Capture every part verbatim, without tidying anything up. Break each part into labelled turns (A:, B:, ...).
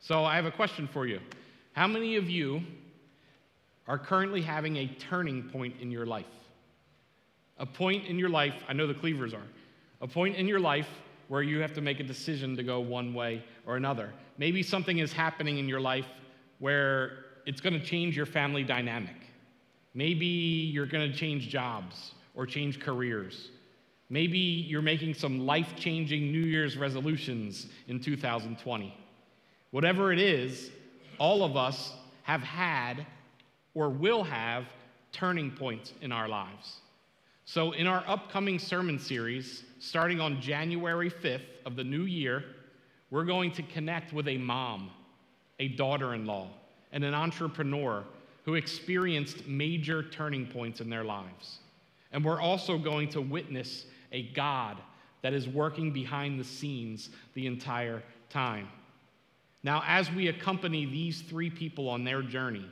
A: So I have a question for you. How many of you are currently having a turning point in your life? A point in your life, I know the Cleavers are, a point in your life where you have to make a decision to go one way or another. Maybe something is happening in your life where it's going to change your family dynamic. Maybe you're going to change jobs or change careers. Maybe you're making some life-changing New Year's resolutions in two thousand twenty. Whatever it is, all of us have had or will have turning points in our lives. So in our upcoming sermon series, starting on January fifth of the new year, we're going to connect with a mom, a daughter-in-law, and an entrepreneur who experienced major turning points in their lives. And we're also going to witness a God that is working behind the scenes the entire time. Now, as we accompany these three people on their journey,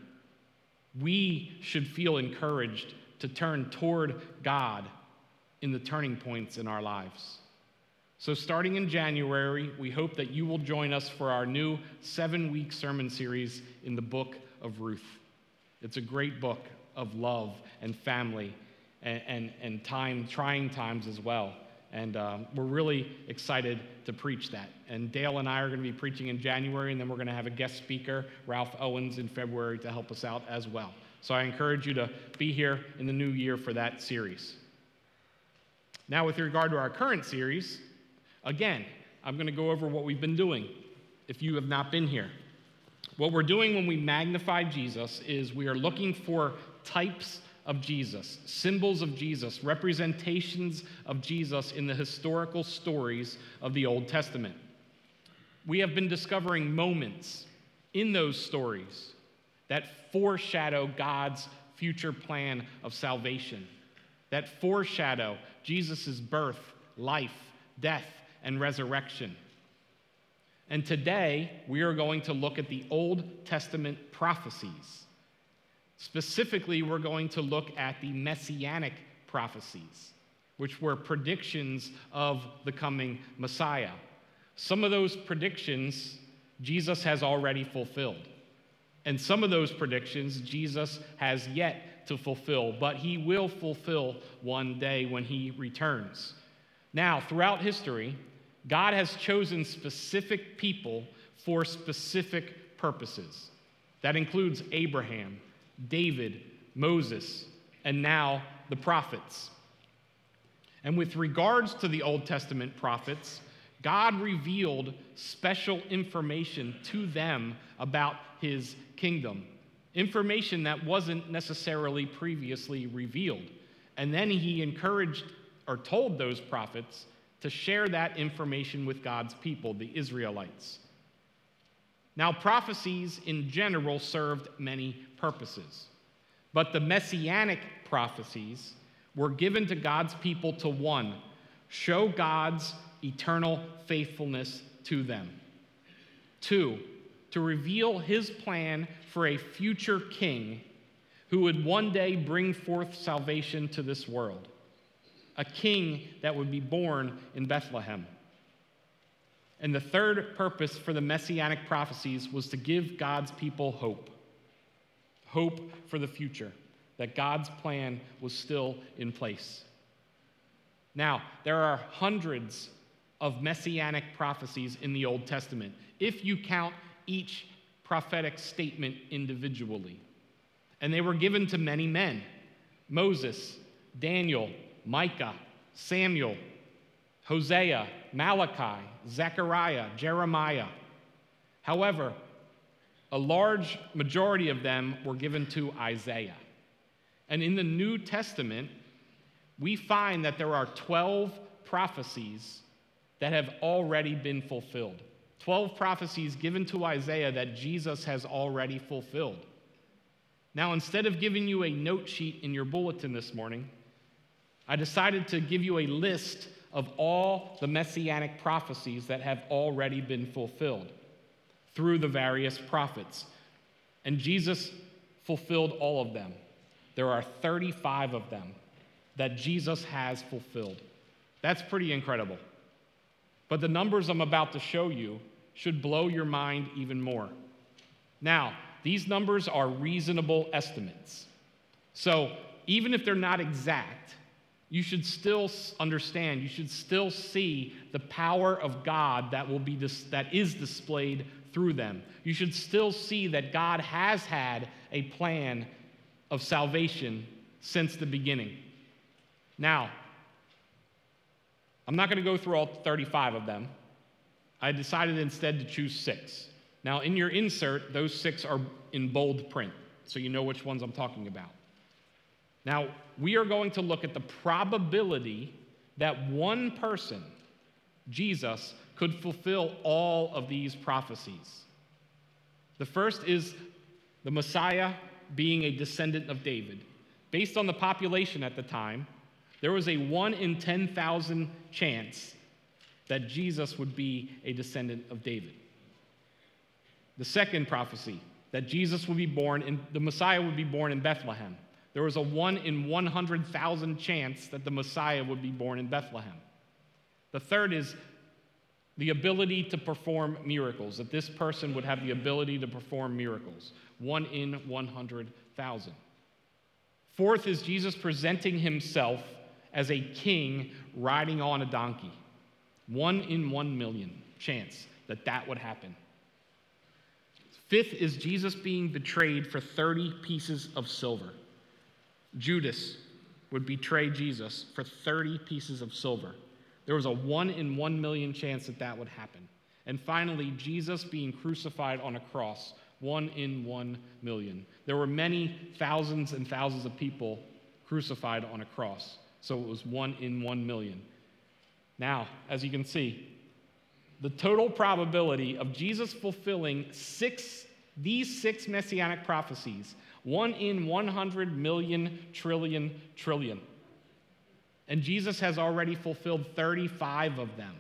A: we should feel encouraged to turn toward God in the turning points in our lives. So starting in January, we hope that you will join us for our new seven-week sermon series in the book of Ruth. It's a great book of love and family and, and, and time, trying times as well. And um, we're really excited to preach that. And Dale and I are going to be preaching in January, and then we're going to have a guest speaker, Ralph Owens, in February to help us out as well. So I encourage you to be here in the new year for that series. Now, with regard to our current series, again, I'm going to go over what we've been doing if you have not been here. What we're doing when we magnify Jesus is we are looking for types of Jesus, symbols of Jesus, representations of Jesus in the historical stories of the Old Testament. We have been discovering moments in those stories that foreshadow God's future plan of salvation, that foreshadow Jesus' birth, life, death, and resurrection. And today, we are going to look at the Old Testament prophecies. Specifically, we're going to look at the messianic prophecies, which were predictions of the coming Messiah. Some of those predictions Jesus has already fulfilled. And some of those predictions Jesus has yet to fulfill, but he will fulfill one day when he returns. Now, throughout history, God has chosen specific people for specific purposes. That includes Abraham, David, Moses, and now the prophets. And with regards to the Old Testament prophets, God revealed special information to them about his kingdom, information that wasn't necessarily previously revealed. And then he encouraged or told those prophets to share that information with God's people, the Israelites. Now, prophecies in general served many purposes, but the messianic prophecies were given to God's people to, one, show God's eternal faithfulness to them. Two, to reveal his plan for a future king who would one day bring forth salvation to this world, a king that would be born in Bethlehem. And the third purpose for the messianic prophecies was to give God's people hope. Hope for the future, that God's plan was still in place. Now, there are hundreds of messianic prophecies in the Old Testament, if you count each prophetic statement individually. And they were given to many men: Moses, Daniel, Micah, Samuel, Hosea, Malachi, Zechariah, Jeremiah. However, a large majority of them were given to Isaiah. And in the New Testament, we find that there are twelve prophecies that have already been fulfilled. twelve prophecies given to Isaiah that Jesus has already fulfilled. Now, instead of giving you a note sheet in your bulletin this morning, I decided to give you a list of all the messianic prophecies that have already been fulfilled through the various prophets. And Jesus fulfilled all of them. There are thirty-five of them that Jesus has fulfilled. That's pretty incredible. But the numbers I'm about to show you should blow your mind even more. Now, these numbers are reasonable estimates. So even if they're not exact, you should still understand, you should still see the power of God that will be dis- that is displayed through them. You should still see that God has had a plan of salvation since the beginning. Now, I'm not going to go through all thirty-five of them. I decided instead to choose six. Now, in your insert, those six are in bold print, so you know which ones I'm talking about. Now, we are going to look at the probability that one person, Jesus, could fulfill all of these prophecies. The first is the Messiah being a descendant of David. Based on the population at the time, there was a one in ten thousand chance that Jesus would be a descendant of David. The second prophecy, that Jesus would be born in, the Messiah would be born in Bethlehem. There was a one in one hundred thousand chance that the Messiah would be born in Bethlehem. The third is the ability to perform miracles, that this person would have the ability to perform miracles. One in one hundred thousand. Fourth is Jesus presenting himself as a king riding on a donkey. One in one million chance that that would happen. Fifth is Jesus being betrayed for thirty pieces of silver. Judas would betray Jesus for thirty pieces of silver. There was a one in one million chance that that would happen. And finally, Jesus being crucified on a cross, one in one million. There were many thousands and thousands of people crucified on a cross, so it was one in one million. Now, as you can see, the total probability of Jesus fulfilling six, these six messianic prophecies, one in one hundred million trillion trillion. And Jesus has already fulfilled thirty-five of them.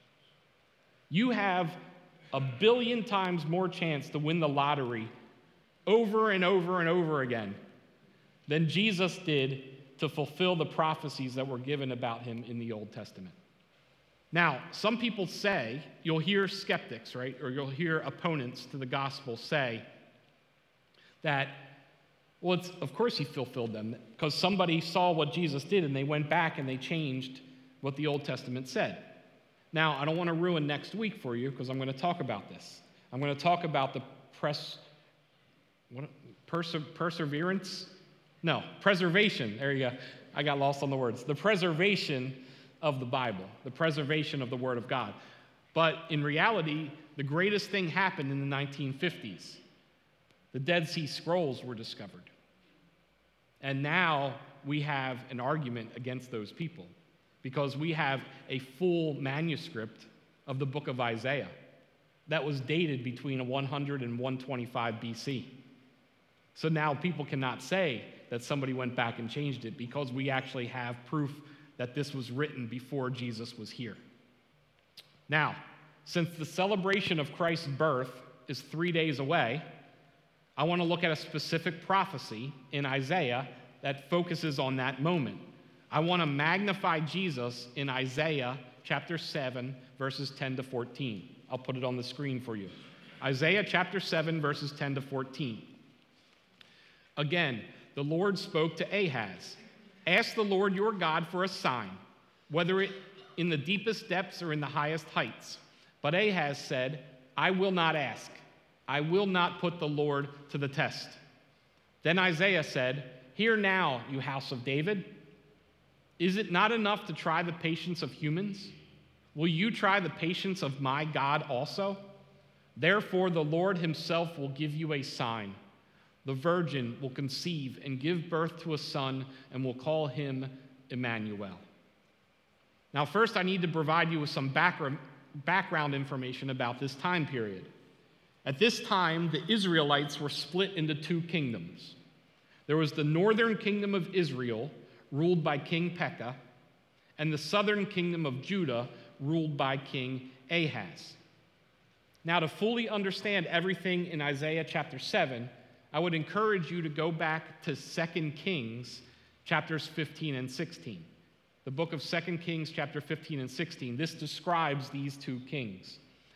A: You have a billion times more chance to win the lottery over and over and over again than Jesus did to fulfill the prophecies that were given about him in the Old Testament. Now, some people say, you'll hear skeptics, right, or you'll hear opponents to the gospel say that, well, it's, of course he fulfilled them, because somebody saw what Jesus did and they went back and they changed what the Old Testament said. Now, I don't want to ruin next week for you, because I'm going to talk about this. I'm going to talk about the pres, what, perse, perseverance? No, preservation. There you go. I got lost on the words. The preservation of the Bible, the preservation of the Word of God. But in reality, the greatest thing happened in the nineteen fifties. The Dead Sea Scrolls were discovered. And now we have an argument against those people, because we have a full manuscript of the book of Isaiah that was dated between one hundred and one twenty-five B C. So now people cannot say that somebody went back and changed it, because we actually have proof that this was written before Jesus was here. Now, since the celebration of Christ's birth is three days away, I want to look at a specific prophecy in Isaiah that focuses on that moment. I want to magnify Jesus in Isaiah chapter seven, verses ten to fourteen. I'll put it on the screen for you. Isaiah chapter seven, verses ten to fourteen. Again, the Lord spoke to Ahaz. Ask the Lord your God for a sign, whether it in the deepest depths or in the highest heights. But Ahaz said, I will not ask. I will not put the Lord to the test. Then Isaiah said, hear now, you house of David. Is it not enough to try the patience of humans? Will you try the patience of my God also? Therefore, the Lord himself will give you a sign. The virgin will conceive and give birth to a son, and will call him Emmanuel. Now, first, I need to provide you with some background, background information about this time period. At this time, the Israelites were split into two kingdoms. There was the northern kingdom of Israel, ruled by King Pekah, and the southern kingdom of Judah, ruled by King Ahaz. Now, to fully understand everything in Isaiah chapter seven, I would encourage you to go back to Second Kings chapters fifteen and sixteen. The book of Second Kings chapter fifteen and sixteen. This describes these two kings.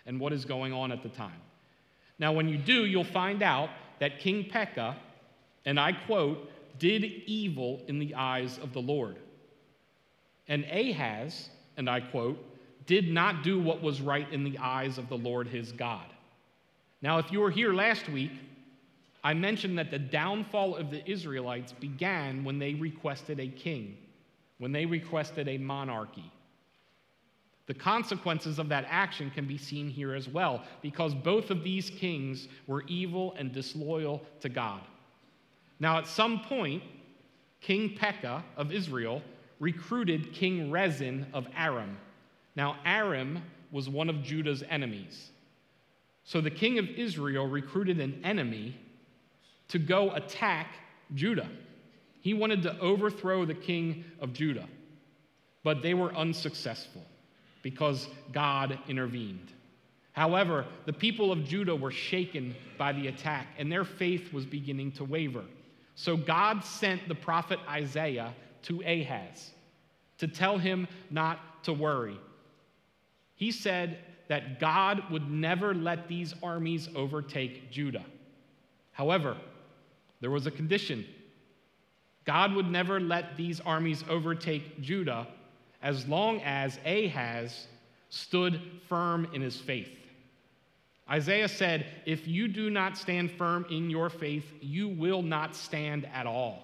A: and what is going on at the time. Now, when you do, you'll find out that King Pekah, and I quote, did evil in the eyes of the Lord. And Ahaz, and I quote, did not do what was right in the eyes of the Lord his God. Now, if you were here last week, I mentioned that the downfall of the Israelites began when they requested a king, when they requested a monarchy. The consequences of that action can be seen here as well, because both of these kings were evil and disloyal to God. Now, at some point, King Pekah of Israel recruited King Rezin of Aram. Now, Aram was one of Judah's enemies. So the king of Israel recruited an enemy to go attack Judah. He wanted to overthrow the king of Judah, but they were unsuccessful because God intervened. However, the people of Judah were shaken by the attack, and their faith was beginning to waver. So God sent the prophet Isaiah to Ahaz to tell him not to worry. He said that God would never let these armies overtake Judah. However, there was a condition. God would never let these armies overtake Judah as long as Ahaz stood firm in his faith. Isaiah said, if you do not stand firm in your faith, you will not stand at all.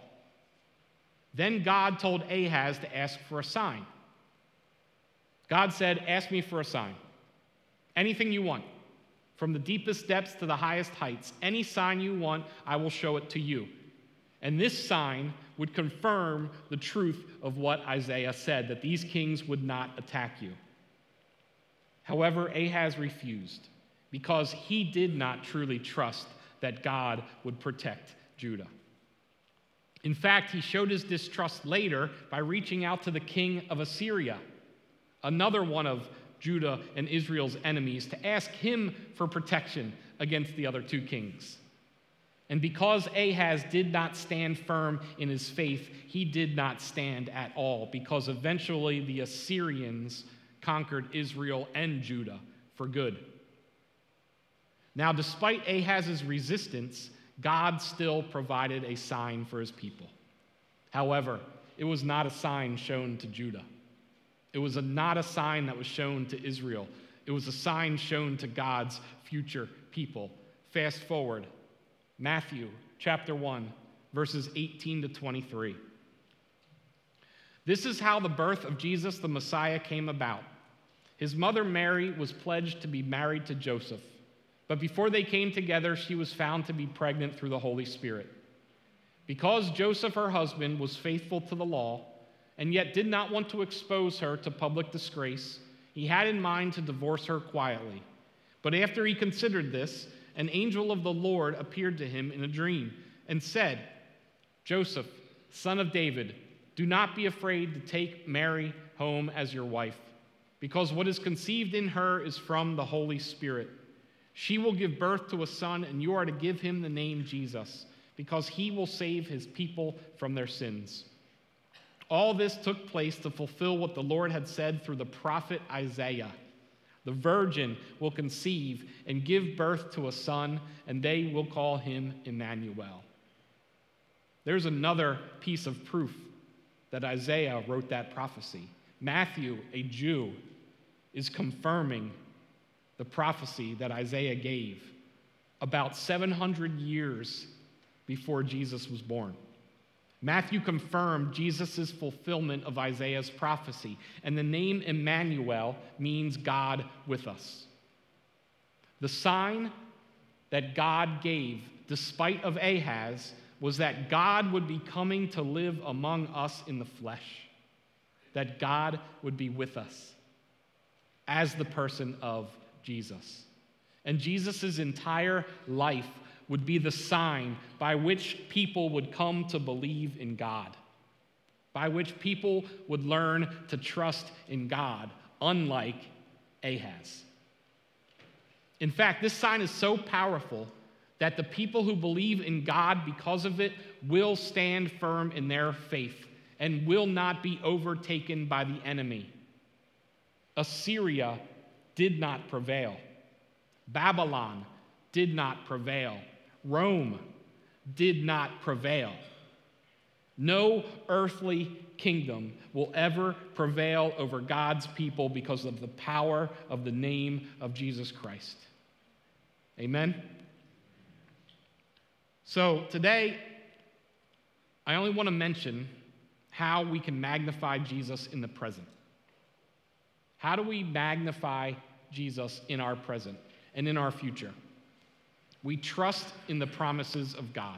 A: Then God told Ahaz to ask for a sign. God said, ask me for a sign. Anything you want. From the deepest depths to the highest heights, any sign you want, I will show it to you. And this sign would confirm the truth of what Isaiah said, that these kings would not attack you. However, Ahaz refused because he did not truly trust that God would protect Judah. In fact, he showed his distrust later by reaching out to the king of Assyria, another one of Judah and Israel's enemies, to ask him for protection against the other two kings. And because Ahaz did not stand firm in his faith, he did not stand at all, because eventually the Assyrians conquered Israel and Judah for good. Now, despite Ahaz's resistance, God still provided a sign for his people. However, it was not a sign shown to Judah. It was a, not a sign that was shown to Israel. It was a sign shown to God's future people. Fast forward, Matthew chapter one, verses eighteen to twenty-three. This is how the birth of Jesus the Messiah came about. His mother Mary was pledged to be married to Joseph, but before they came together, she was found to be pregnant through the Holy Spirit. Because Joseph, her husband, was faithful to the law, and yet did not want to expose her to public disgrace, he had in mind to divorce her quietly. But after he considered this, an angel of the Lord appeared to him in a dream and said, Joseph, son of David, do not be afraid to take Mary home as your wife, because what is conceived in her is from the Holy Spirit. She will give birth to a son, and you are to give him the name Jesus, because he will save his people from their sins. All this took place to fulfill what the Lord had said through the prophet Isaiah. The virgin will conceive and give birth to a son, and they will call him Emmanuel. There's another piece of proof that Isaiah wrote that prophecy. Matthew, a Jew, is confirming the prophecy that Isaiah gave about seven hundred years before Jesus was born. Matthew confirmed Jesus' fulfillment of Isaiah's prophecy, and the name Emmanuel means God with us. The sign that God gave, despite of Ahaz, was that God would be coming to live among us in the flesh, that God would be with us as the person of Jesus. And Jesus' entire life would be the sign by which people would come to believe in God, by which people would learn to trust in God, unlike Ahaz. In fact, this sign is so powerful that the people who believe in God because of it will stand firm in their faith and will not be overtaken by the enemy. Assyria did not prevail. Babylon did not prevail. Rome did not prevail. No earthly kingdom will ever prevail over God's people because of the power of the name of Jesus Christ. Amen? So today, I only want to mention how we can magnify Jesus in the present. How do we magnify Jesus in our present and in our future? We trust in the promises of God.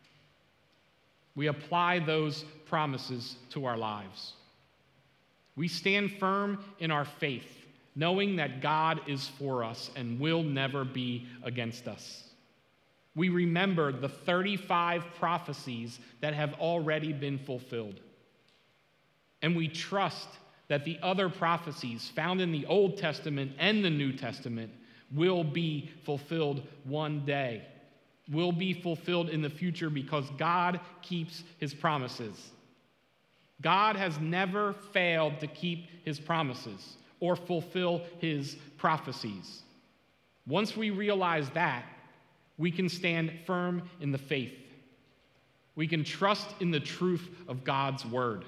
A: We apply those promises to our lives. We stand firm in our faith, knowing that God is for us and will never be against us. We remember the thirty-five prophecies that have already been fulfilled. And we trust that the other prophecies found in the Old Testament and the New Testament will be fulfilled one day, will be fulfilled in the future because God keeps his promises. God has never failed to keep his promises or fulfill his prophecies. Once we realize that, we can stand firm in the faith. We can trust in the truth of God's word.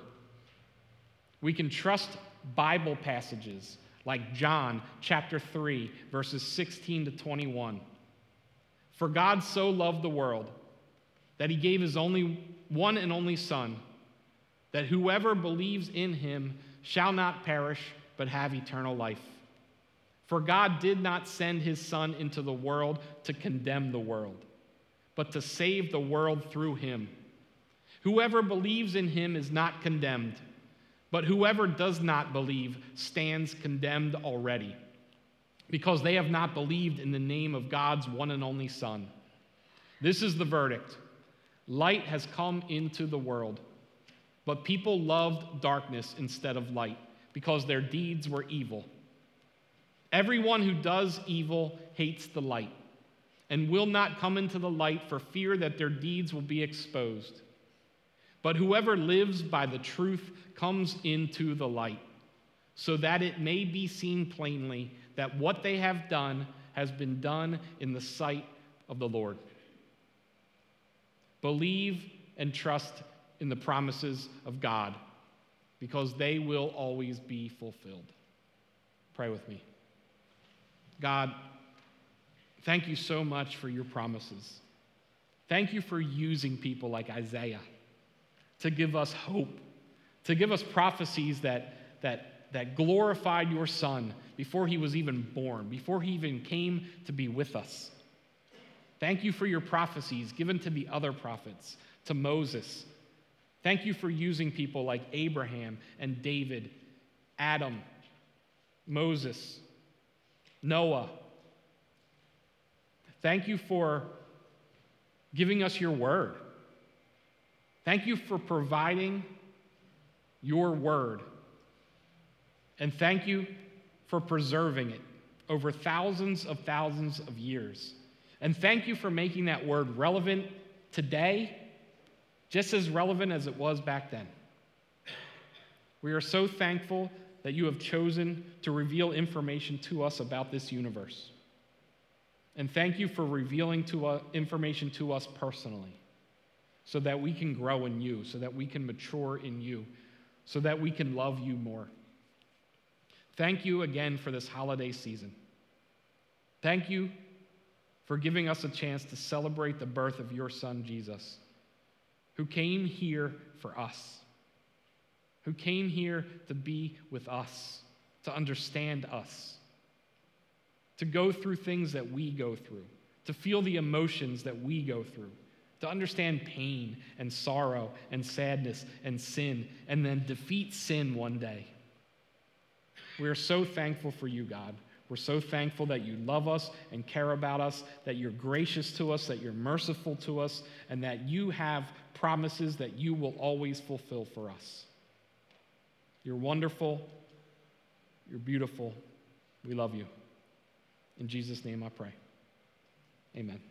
A: We can trust Bible passages like John chapter three, verses sixteen to twenty-one. For God so loved the world that he gave his only one and only Son, that whoever believes in him shall not perish but have eternal life. For God did not send his Son into the world to condemn the world, but to save the world through him. Whoever believes in him is not condemned, but whoever does not believe stands condemned already, because they have not believed in the name of God's one and only Son. This is the verdict. Light has come into the world, but people loved darkness instead of light, because their deeds were evil. Everyone who does evil hates the light, and will not come into the light for fear that their deeds will be exposed. But whoever lives by the truth comes into the light, so that it may be seen plainly that what they have done has been done in the sight of the Lord. Believe and trust in the promises of God, because they will always be fulfilled. Pray with me. God, thank you so much for your promises. Thank you for using people like Isaiah to give us hope, to give us prophecies that, that, that glorified your Son before he was even born, before he even came to be with us. Thank you for your prophecies given to the other prophets, to Moses. Thank you for using people like Abraham and David, Adam, Moses, Noah. Thank you for giving us your word. Thank you for providing your word. And thank you for preserving it over thousands of thousands of years. And thank you for making that word relevant today, just as relevant as it was back then. We are so thankful that you have chosen to reveal information to us about this universe. And thank you for revealing to us information to us personally, so that we can grow in you, so that we can mature in you, so that we can love you more. Thank you again for this holiday season. Thank you for giving us a chance to celebrate the birth of your Son, Jesus, who came here for us, who came here to be with us, to understand us, to go through things that we go through, to feel the emotions that we go through, to understand pain and sorrow and sadness and sin, and then defeat sin one day. We are so thankful for you, God. We're so thankful that you love us and care about us, that you're gracious to us, that you're merciful to us, and that you have promises that you will always fulfill for us. You're wonderful. You're beautiful. We love you. In Jesus' name I pray. Amen.